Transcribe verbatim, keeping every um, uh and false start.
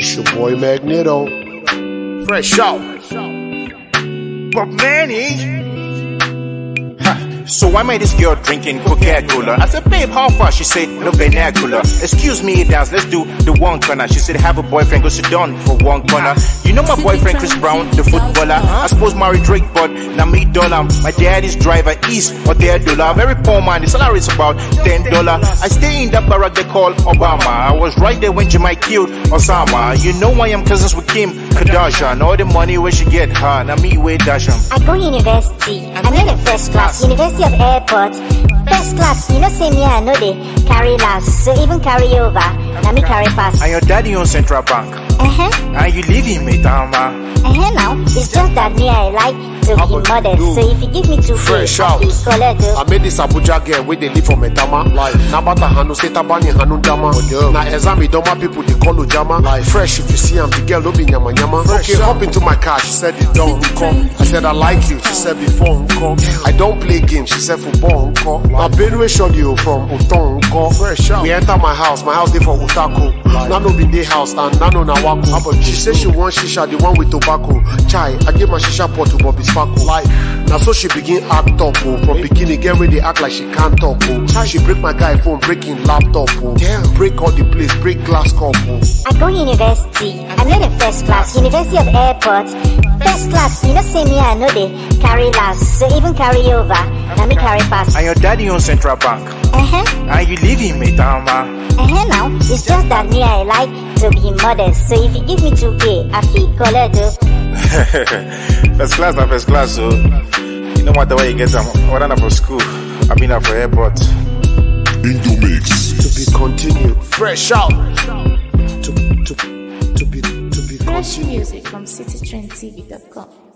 It's your boy Magneto. Fresh out. But Manny. So I met this girl drinking Coca-Cola. I said, babe, how far? She said, no vernacular. Excuse me, dance, let's do the one corner. She said, have a boyfriend, go sit down for one corner. You know my boyfriend Chris Brown, the footballer. I suppose Mary Drake, but now me dollar. My daddy's driver is or their dollar. Very poor man, the salary is about ten dollars. I stay in that barrack they call Obama. I was right there when Jemai killed Osama. You know I am cousins with Kim Kardashian. All the money where she get her, now me with Dasham. I go university, I'm in the first class, University of Airport. First class, you know, say me, I know they carry last, so even carry over, now me carry pass. And your daddy on Central Bank. Uh-huh. And you live in Metama. Uh-huh now, it's just that me, I like to be modest, so if you give me two Fresh K, out. I I made this Abuja girl where they live for Metama. Like, Nabata Hanu, Setabani Hanu Dama. Now, Ezami Doma people, they call Ujama. Like, fresh if you see him, the girl, Lobi Nyama Nyama. Okay, hop into my car, she said, it don't come. I said, I like you, she said, before come. I don't play games, she said, football come. My Benue showed you from Uton come. Fresh out. We enter my house, my house, they for Utako. Nano be the house, and Nano Nawako. She said she wants shisha, the one with tobacco. Chai, I gave my shisha pot to Bobby Sparkle. Like, now so she begin act up, oh. From beginning, get ready, act like she can't talk, oh. She break my guy phone, breaking laptop, oh. Damn. Break all the place, break glass cup, oh. I go university, I'm in the first class, University of Airport. First class, you know, say me, I know they carry last, so even carry over, now me carry pass. And your daddy on Central Bank. Uh-huh. And you live in Metama. Uh-huh now, it's just that me, I like to be modest, so if you give me two K, I feel collect. First class, not first class, so you know what the way you get them. I went for school, I've been up for airport. Indomix. To be continued. Fresh out. To, to, to be, to be Fresh continued. music from city trend t v dot com.